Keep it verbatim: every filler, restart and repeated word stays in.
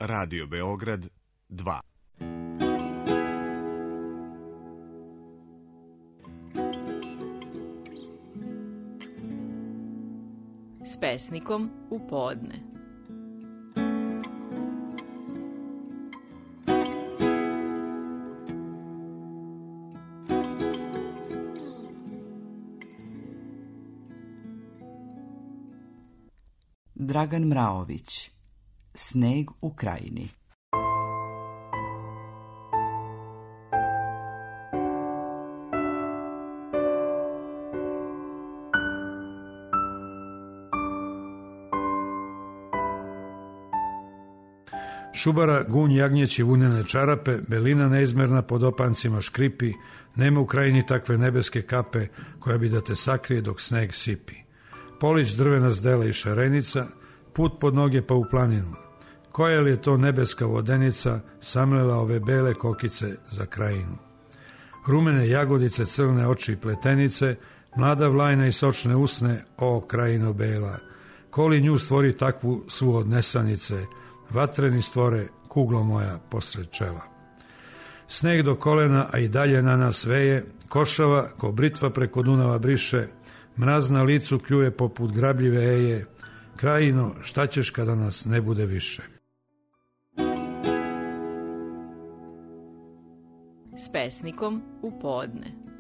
Radio Beograd dva. S pesnikom u podne. Dragan Mraović, Sneg u Krajini. Šubara, gunj jagnjeći vunene čarape, belina neizmerna pod opancima škripi, nema u Krajini takve nebeske kape koja bi da te sakrije dok sneg sipi. Polić drvena zdela i šarenica, put pod noge pa u planinu. Koja li je to nebeska vodenica samlela ove bele kokice za Krajinu? Rumene jagodice, crne oči i pletenice, mlada vlajna i sočne usne, o Krajino bela. Koli nju stvori takvu svu od nesanice, vatreni stvore kuglo moja posred čela. Sneg do kolena, a i dalje na nas veje, košava ko britva preko Dunava briše, mraz na licu kljuje poput grabljive eje, Krajino, šta ćeš kada nas ne bude više? S pesnikom u podne.